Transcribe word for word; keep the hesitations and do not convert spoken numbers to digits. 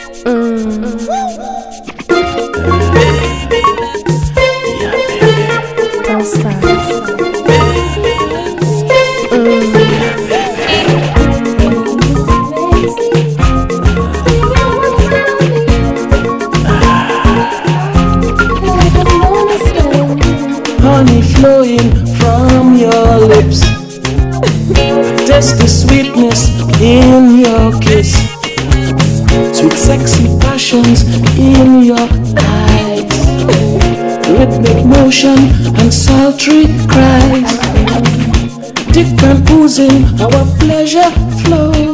Honey flowing from your lips, taste the sweetness in your kiss, sweet sexy passions in your eyes, rhythmic motion and sultry cries, deep and oozing our pleasure flows.